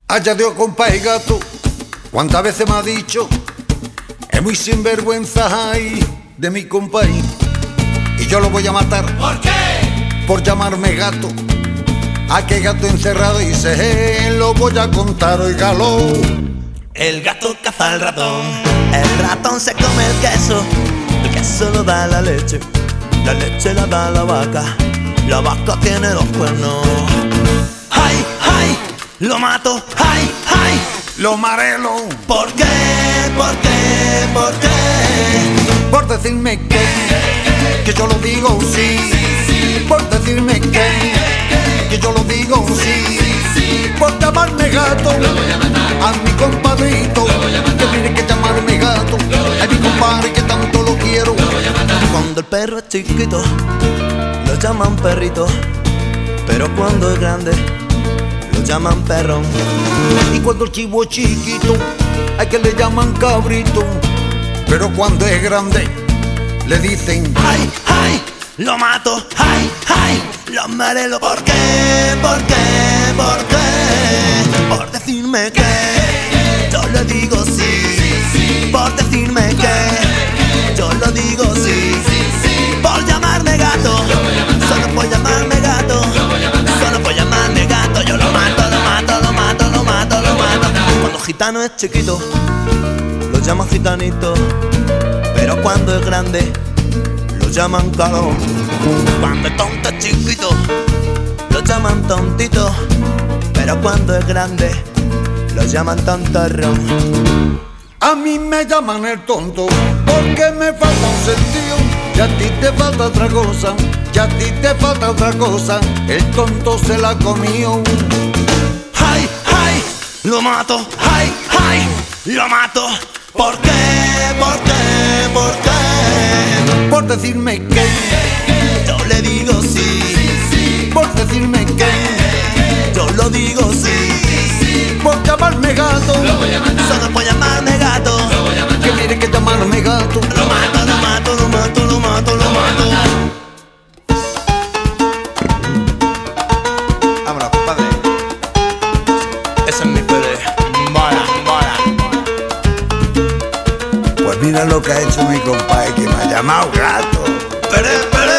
Haya Dios, compa y gato, cuántas veces me ha dicho, es muy sinvergüenza ay, de mi compa y yo lo voy a matar. ¿Por qué? Por llamarme gato. A qué gato encerrado dice, lo voy a contar, oígalo. El gato caza al ratón, el ratón se come el queso lo da la leche la da la vaca tiene dos cuernos. ¡Ay, ay! Lo mato, ¡ay, ay! Lo marelo. ¿Por qué? ¿Por qué? ¿Por qué? Por decirme que yo lo digo sí. Por decirme que yo lo digo sí. Por llamarme gato a mi compadrito, que tiene que llamarme gato a mi compadre que tanto lo quiero. Cuando el perro es chiquito lo llaman perrito, pero cuando es grande lo llaman perrón. Y cuando el chivo es chiquito hay que le llaman cabrito, pero cuando es grande le dicen ¡ay, ay! Lo mato, ¡ay, ay! Lo marelo. ¿Por qué? ¿Por qué? ¿Por qué? Por decirme que yo le digo sí. Por decirme que yo lo digo sí. Por llamarme gato, solo por llamarme gato, solo por llamarme gato. Yo lo mato, lo mato, lo mato, lo mato, lo mato. Cuando gitano es chiquito lo llaman gitanito, pero cuando es grande lo llaman caro. Cuando es tonto es chiquito lo llaman tontito, pero cuando es grande lo llaman tontorrón. a mí me llaman el tonto porque me falta un sentido, y a ti te falta otra cosa, y a ti te falta otra cosa. El tonto se la comió. ¡Ay, ay! Lo mato, ¡ay, ay! Lo mato. ¿Por qué? ¿Por qué? ¿Por qué? Por decirme que yo le digo sí. por decirme que Yo lo digo sí. por llamarme gato, Solo por llamarme gato. que tiene que llamarme gato. Lo mato, lo mato, lo mato, lo mato, lo mato. Vámonos, compadre. Ese es mi pele. Mola, mola. Pues mira lo que ha hecho mi compadre, que me ha llamado gato. Pere, pere.